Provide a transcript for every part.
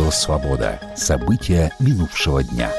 Радио «Свобода». События минувшего дня.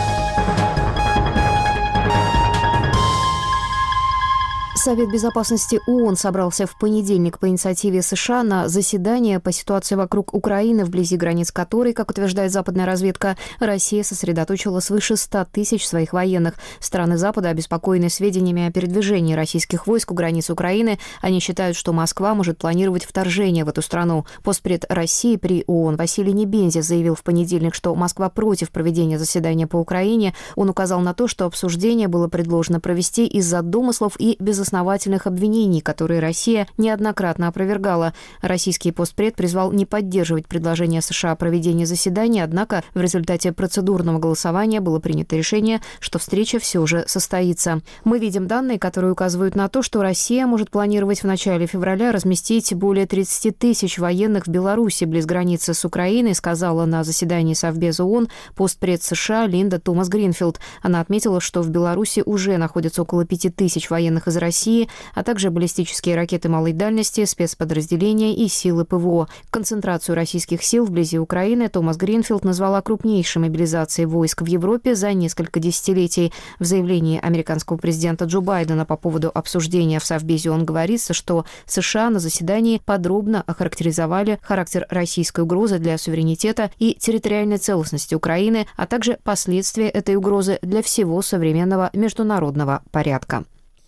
Совет безопасности ООН собрался в понедельник по инициативе США на заседание по ситуации вокруг Украины, вблизи границ которой, как утверждает западная разведка, Россия сосредоточила свыше 100 тысяч своих военных. Страны Запада обеспокоены сведениями о передвижении российских войск у границ Украины. Они считают, что Москва может планировать вторжение в эту страну. Постпред России при ООН Василий Небензя заявил в понедельник, что Москва против проведения заседания по Украине. Он указал на то, что обсуждение было предложено провести из-за домыслов и безосновательных обвинений, которые Россия неоднократно опровергала. Российский постпред призвал не поддерживать предложение США о проведении заседания, однако в результате процедурного голосования было принято решение, что встреча все же состоится. Мы видим данные, которые указывают на то, что Россия может планировать в начале февраля разместить более 30 тысяч военных в Беларуси близ границы с Украиной, сказала на заседании Совбеза ООН постпред США Линда Томас-Гринфилд. Она отметила, что в Беларуси уже находится около 5 тысяч военных из России, а также баллистические ракеты малой дальности, спецподразделения и силы ПВО. Концентрацию российских сил вблизи Украины Томас Гринфилд назвала крупнейшей мобилизацией войск в Европе за несколько десятилетий. В заявлении американского президента Джо Байдена по поводу обсуждения в Совбезе ООН говорится, что США на заседании подробно охарактеризовали характер российской угрозы для суверенитета и территориальной целостности Украины, а также последствия этой угрозы для всего современного международного порядка.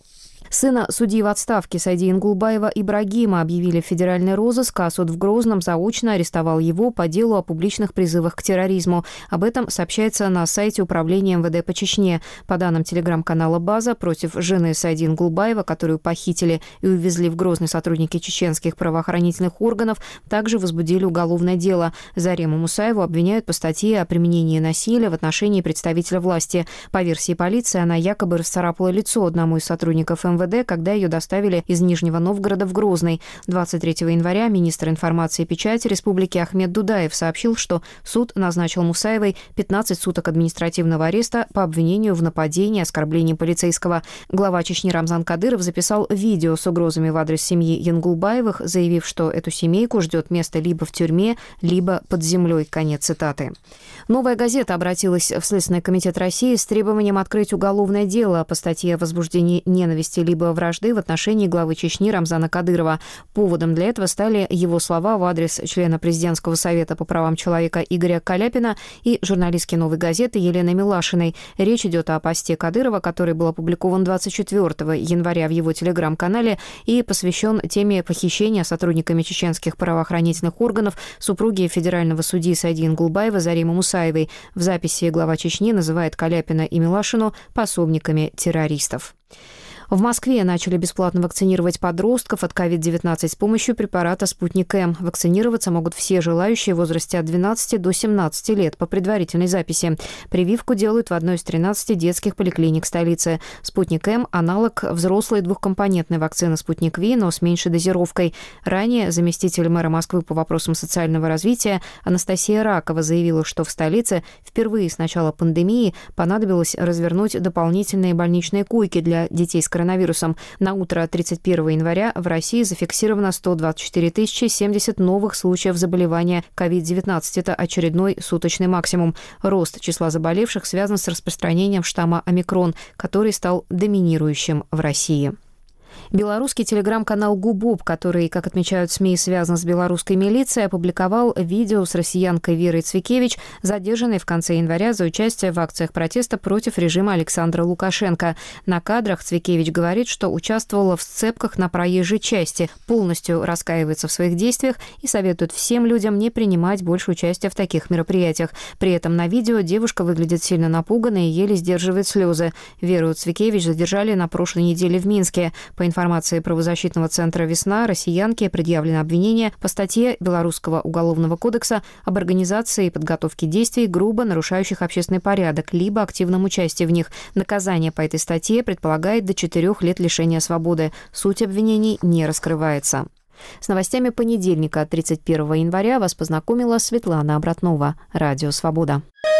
Сына судьи в отставке Сайди Ингулбаева Ибрагима объявили в федеральный розыск, а суд в Грозном заочно арестовал его по делу о публичных призывах к терроризму. Об этом сообщается на сайте Управления МВД по Чечне. По данным телеграм-канала «База», против жены Сайди Ингулбаева, которую похитили и увезли в Грозный сотрудники чеченских правоохранительных органов, также возбудили уголовное дело. Зарему Мусаеву обвиняют по статье о применении насилия в отношении представителя власти. По версии полиции, она якобы расцарапала лицо одному из сотрудников МВД, когда ее доставили из Нижнего Новгорода в Грозный. 23 января министр информации и печати Республики Ахмед Дудаев сообщил, что суд назначил Мусаевой 15 суток административного ареста по обвинению в нападении и оскорблении полицейского. Глава Чечни Рамзан Кадыров записал видео с угрозами в адрес семьи Янгулбаевых, заявив, что эту семейку ждет место либо в тюрьме, либо под землей. Конец цитаты. «Новая газета» обратилась в Следственный комитет России с требованием открыть уголовное дело по статье о возбуждении ненависти либо вражды в отношении главы Чечни Рамзана Кадырова. Поводом для этого стали его слова в адрес члена Президентского совета по правам человека Игоря Каляпина и журналистки «Новой газеты» Елены Милашиной. Речь идет о посте Кадырова, который был опубликован 24 января в его телеграм-канале и посвящен теме похищения сотрудниками чеченских правоохранительных органов супруги федерального судьи Сайди Ингулбаева Заримы Мусаевой. В записи глава Чечни называет Каляпина и Милашину пособниками террористов. В Москве начали бесплатно вакцинировать подростков от COVID-19 с помощью препарата «Спутник-М». Вакцинироваться могут все желающие в возрасте от 12 до 17 лет по предварительной записи. Прививку делают в одной из 13 детских поликлиник столицы. «Спутник-М» – аналог взрослой двухкомпонентной вакцины «Спутник-Ви», но с меньшей дозировкой. Ранее заместитель мэра Москвы по вопросам социального развития Анастасия Ракова заявила, что в столице впервые с начала пандемии понадобилось развернуть дополнительные больничные койки для детей с коронавирусом. На утро 31 января в России зафиксировано 124 070 новых случаев заболевания COVID-19. Это очередной суточный максимум. Рост числа заболевших связан с распространением штамма омикрон, который стал доминирующим в России. Белорусский телеграм-канал «Губоб», который, как отмечают СМИ, связан с белорусской милицией, опубликовал видео с россиянкой Верой Цвикевич, задержанной в конце января за участие в акциях протеста против режима Александра Лукашенко. На кадрах Цвикевич говорит, что участвовала в сцепках на проезжей части, полностью раскаивается в своих действиях и советует всем людям не принимать больше участия в таких мероприятиях. При этом на видео девушка выглядит сильно напуганной и еле сдерживает слезы. Веру Цвикевич задержали на прошлой неделе в Минске. По информации правозащитного центра «Весна», россиянке предъявлено обвинение по статье Белорусского уголовного кодекса об организации и подготовке действий, грубо нарушающих общественный порядок, либо активном участии в них. Наказание по этой статье предполагает до 4 лет лишения свободы. Суть обвинений не раскрывается. С новостями понедельника, 31 января, вас познакомила Светлана Обратнова. Радио «Свобода».